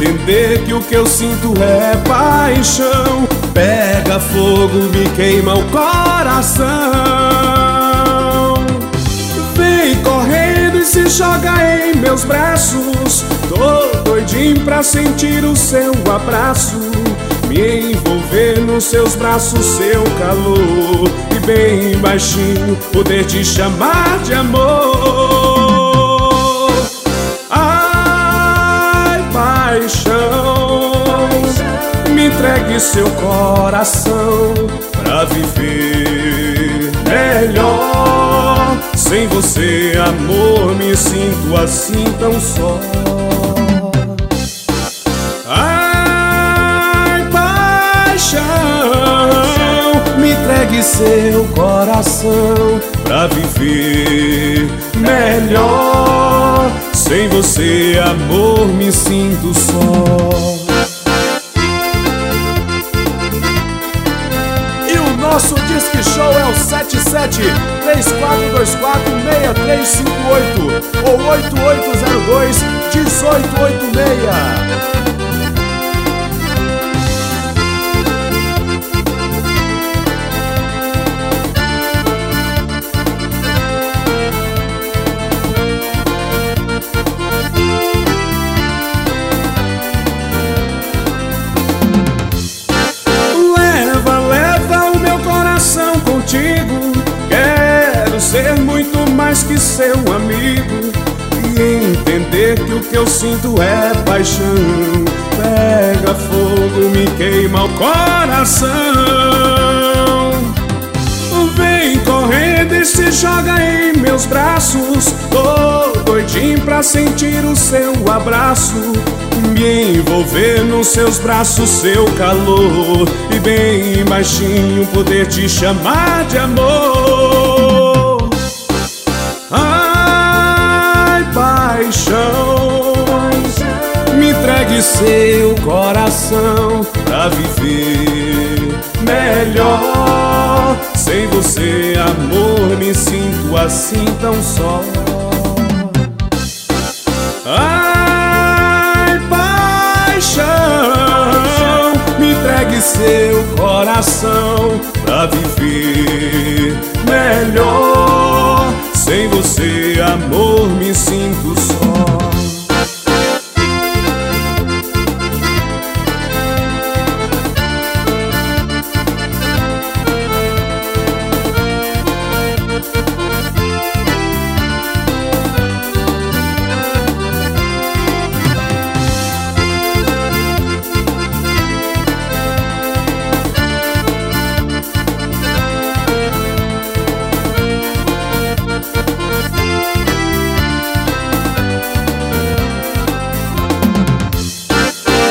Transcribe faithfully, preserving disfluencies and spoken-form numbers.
entender que o que eu sinto é paixão. Pega fogo, me queima o coração. Vem correndo e se joga em meus braços. Tô doidinho pra sentir o seu abraço, me envolver nos seus braços, seu calor, e bem baixinho poder te chamar de amor. Ai, paixão, me entregue seu coração pra viver melhor. Sem você, amor, me sinto assim tão só. Ai, paixão, me entregue seu coração pra viver melhor. Sem você, amor, me sinto só. Nosso Disque Show é o sete sete três quatro dois quatro seis três cinco oito ou oito oito zero dois um oito oito seis. Quero ser muito mais que seu amigo e entender que o que eu sinto é paixão. Pega fogo, me queima o coração. Vem correndo e se joga em meus braços. Tô doidinho pra sentir o seu abraço, me envolver nos seus braços, seu calor, e bem baixinho poder te chamar de amor. Ai, paixão, me entregue seu coração pra viver melhor. Sem você, amor, me sinto assim tão só. Ai, paixão, me entregue seu coração pra viver melhor. Sem você, amor, me sinto